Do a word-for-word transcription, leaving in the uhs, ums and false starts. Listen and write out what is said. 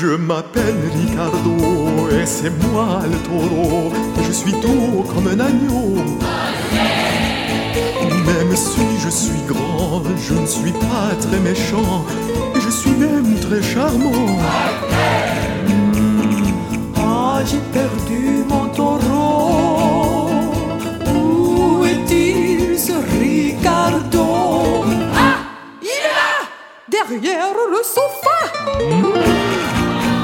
Je m'appelle Ricardo et c'est moi le taureau. Je suis doux comme un agneau. Même si je suis grand, je ne suis pas très méchant. Et je suis même très charmant.